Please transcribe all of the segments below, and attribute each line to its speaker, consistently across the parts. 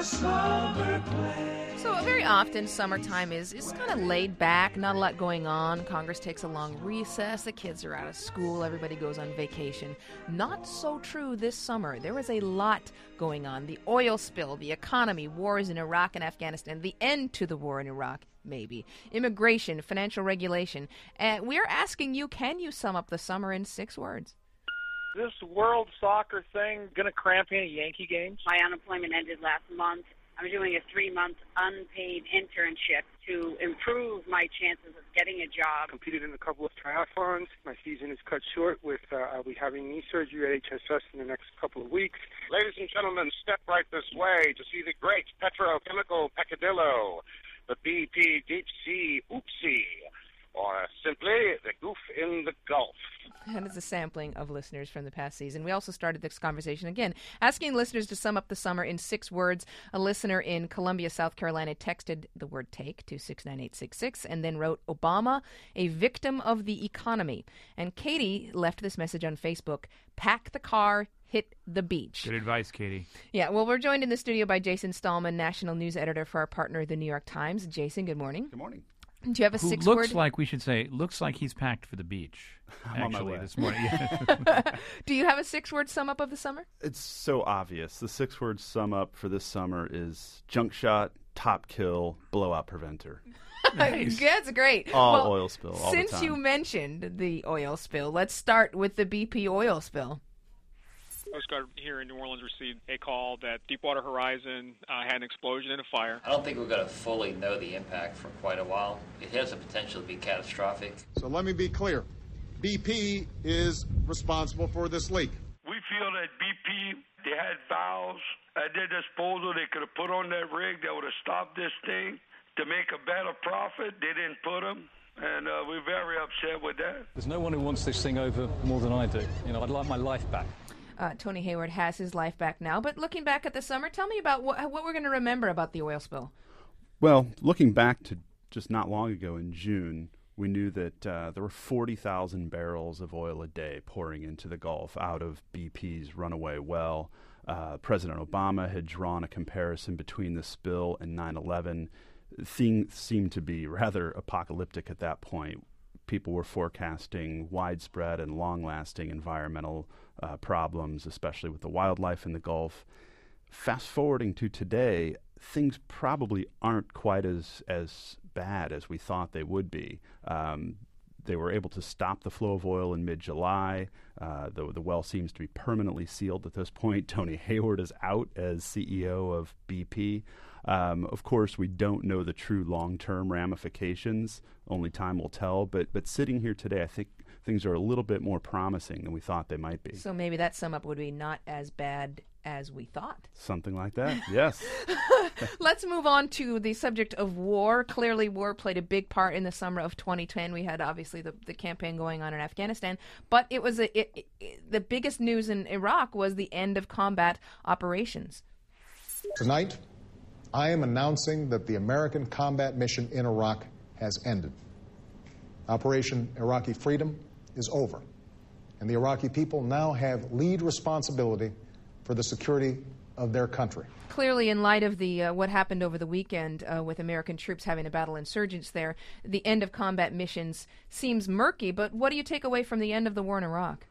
Speaker 1: So very often summertime is kind of laid back, not a lot going on. Congress takes a long recess, the kids are out of school, everybody goes on vacation. Not so true this summer. There was a lot going on. The oil spill, the economy, wars in Iraq and Afghanistan, the end to the war in Iraq, maybe. Immigration, financial regulation. And we're asking you, can you sum up the summer in 6 words?
Speaker 2: This World Soccer thing going to cramp any Yankee games?
Speaker 3: My unemployment ended last month. I'm doing a 3-month unpaid internship to improve my chances of getting a job.
Speaker 4: Competed in a couple of triathlons. My season is cut short with I'll be having knee surgery at HSS in the next couple of weeks.
Speaker 5: Ladies and gentlemen, step right this way to see the great petrochemical peccadillo, the BP Deep Sea Oopsie, or simply the goof in the Gulf.
Speaker 1: That is a sampling of listeners from the past season. We also started this conversation again, asking listeners to sum up the summer in 6 words. A listener in Columbia, South Carolina, texted the word take to 69866 and then wrote, Obama, a victim of the economy. And Katie left this message on Facebook, pack the car, hit the beach.
Speaker 6: Good advice, Katie.
Speaker 1: Yeah, well, we're joined in the studio by Jason Stallman, national news editor for our partner, The New York Times. Jason, good morning.
Speaker 7: Good morning.
Speaker 1: Do you have a 6
Speaker 6: word?
Speaker 1: Looks
Speaker 6: like, we should say, looks like he's packed for the beach, actually, this morning.
Speaker 1: Do you have a 6-word sum up of the summer?
Speaker 7: It's so obvious. The 6-word sum up for this summer is junk shot, top kill, blowout preventer.
Speaker 1: Nice. That's great.
Speaker 7: Oil spill all the time.
Speaker 1: Since you mentioned the oil spill, let's start with the BP oil spill.
Speaker 8: Coast Guard here in New Orleans received a call that Deepwater Horizon had an explosion and a fire.
Speaker 9: I don't think we're going to fully know the impact for quite a while. It has the potential to be catastrophic.
Speaker 10: So let me be clear. BP is responsible for this leak.
Speaker 11: We feel that BP, they had valves at their disposal they could have put on that rig that would have stopped this thing to make a better profit. They didn't put them. And we're very upset with that.
Speaker 12: There's no one who wants this thing over more than I do. You know, I'd like my life back.
Speaker 1: Tony Hayward has his life back now. But looking back at the summer, tell me about what we're going to remember about the oil spill.
Speaker 7: Well, looking back to just not long ago in June, we knew that there were 40,000 barrels of oil a day pouring into the Gulf out of BP's runaway well. President Obama had drawn a comparison between the spill and 9/11. Things seemed to be rather apocalyptic at that point. People were forecasting widespread and long-lasting environmental problems, especially with the wildlife in the Gulf. Fast forwarding to today, things probably aren't quite as bad as we thought they would be. They were able to stop the flow of oil in mid-July. The well seems to be permanently sealed at this point. Tony Hayward is out as CEO of BP. Of course, we don't know the true long-term ramifications. Only time will tell. But sitting here today, I think things are a little bit more promising than we thought they might be.
Speaker 1: So maybe that sum up would be not as bad as we thought.
Speaker 7: Something like that, yes.
Speaker 1: Let's move on to the subject of war. Clearly, war played a big part in the summer of 2010. We had, obviously, the campaign going on in Afghanistan. But it was the biggest news in Iraq was the end of combat operations.
Speaker 10: Tonight, I am announcing that the American combat mission in Iraq has ended. Operation Iraqi Freedom is over, and the Iraqi people now have lead responsibility for the security of their country.
Speaker 1: Clearly, in light of the what happened over the weekend with American troops having to battle insurgents there, the end of combat missions seems murky, but what do you take away from the end of the war in Iraq?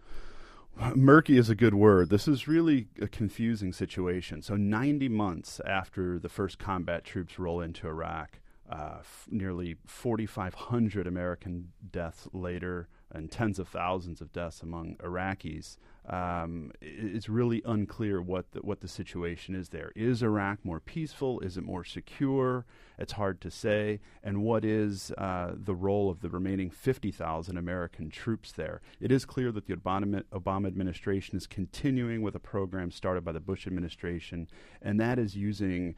Speaker 7: Murky is a good word. This is really a confusing situation. So 90 months after the first combat troops roll into Iraq, nearly 4,500 American deaths later and tens of thousands of deaths among Iraqis, it's really unclear what the situation is there. Is Iraq more peaceful? Is it more secure? It's hard to say. And what is the role of the remaining 50,000 American troops there? It is clear that the Obama administration is continuing with a program started by the Bush administration, and that is using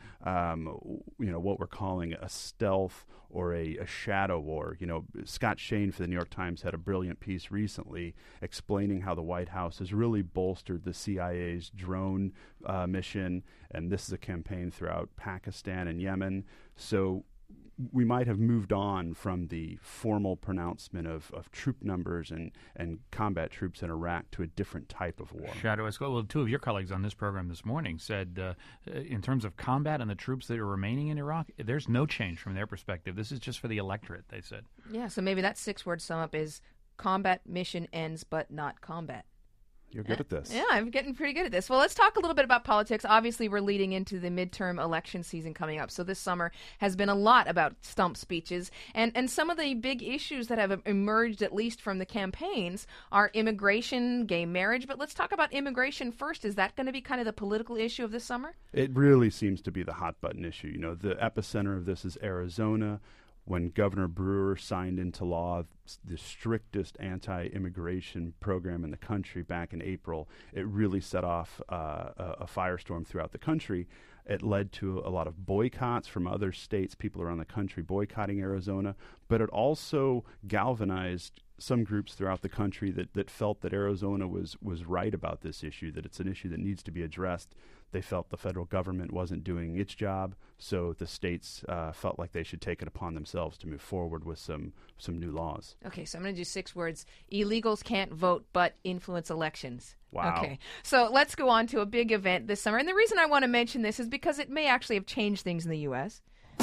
Speaker 7: what we're calling a stealth or a shadow war. Scott Shane for the New York Times had a brilliant piece recently explaining how the White House has really bolstered the CIA's drone mission, and this is a campaign throughout Pakistan and Yemen. So we might have moved on from the formal pronouncement of troop numbers and combat troops in Iraq to a different type of war.
Speaker 6: Shadow Escort. Well, two of your colleagues on this program this morning said, in terms of combat and the troops that are remaining in Iraq, there's no change from their perspective. This is just for the electorate, they said.
Speaker 1: Yeah, so maybe that 6-word sum up is combat mission ends, but not combat.
Speaker 7: You're good at this.
Speaker 1: Yeah, I'm getting pretty good at this. Well, let's talk a little bit about politics. Obviously, we're leading into the midterm election season coming up. So this summer has been a lot about stump speeches. And some of the big issues that have emerged, at least from the campaigns, are immigration, gay marriage. But let's talk about immigration first. Is that going to be kind of the political issue of this summer?
Speaker 7: It really seems to be the hot-button issue. You know, the epicenter of this is Arizona. When Governor Brewer signed into law the strictest anti-immigration program in the country back in April, it really set off a firestorm throughout the country. It led to a lot of boycotts from other states, people around the country boycotting Arizona, but it also galvanized some groups throughout the country that felt that Arizona was right about this issue, that it's an issue that needs to be addressed. They felt the federal government wasn't doing its job, so the states felt like they should take it upon themselves to move forward with some new laws.
Speaker 1: Okay, so I'm going to do 6 words. Illegals can't vote but influence elections.
Speaker 7: Wow.
Speaker 1: Okay, so let's go on to a big event this summer. And the reason I want to mention this is because it may actually have changed things in the U.S.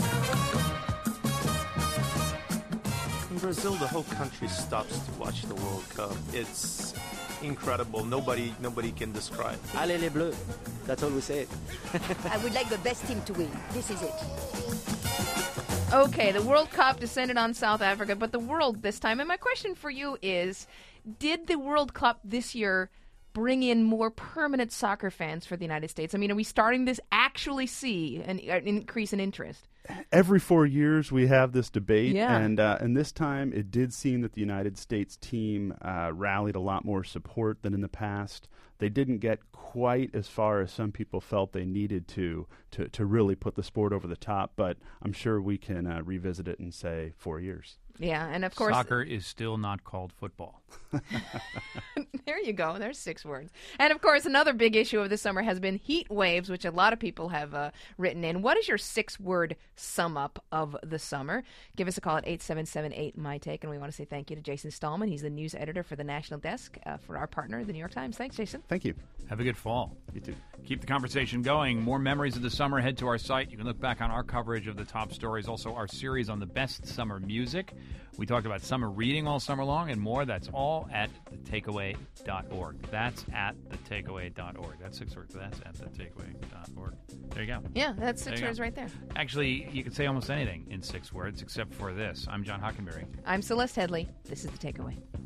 Speaker 13: In Brazil, the whole country stops to watch the World Cup. It's incredible. Nobody can describe.
Speaker 14: Allez les Bleus. That's all we say.
Speaker 15: I would like the best team to win. This is it.
Speaker 1: Okay, the World Cup descended on South Africa, but the world this time. And my question for you is, did the World Cup this year bring in more permanent soccer fans for the United States? I mean, are we starting to actually see an increase in interest?
Speaker 7: Every 4 years we have this debate,
Speaker 1: Yeah.
Speaker 7: and this time it did seem that the United States team rallied a lot more support than in the past. They didn't get quite as far as some people felt they needed to really put the sport over the top, but I'm sure we can revisit it in, say, 4 years.
Speaker 1: Yeah, and of course...
Speaker 6: Soccer is still not called football.
Speaker 1: There you go. There's 6 words. And, of course, another big issue of this summer has been heat waves, which a lot of people have written in. What is your 6-word sum-up of the summer? Give us a call at 877-8-MY-TAKE, and we want to say thank you to Jason Stallman. He's the news editor for the National Desk for our partner, the New York Times. Thanks, Jason.
Speaker 7: Thank you.
Speaker 6: Have a good fall.
Speaker 7: You too.
Speaker 6: Keep the conversation going. More memories of the summer. Head to our site. You can look back on our coverage of the top stories. Also, our series on the best summer music. We talked about summer reading all summer long and more. That's all at thetakeaway.org. That's at thetakeaway.org. That's 6 words. That's at thetakeaway.org. There you go.
Speaker 1: Yeah, that's 6 words right there.
Speaker 6: Actually, you could say almost anything in 6 words except for this. I'm John Hockenberry.
Speaker 1: I'm Celeste Headley. This is The Takeaway.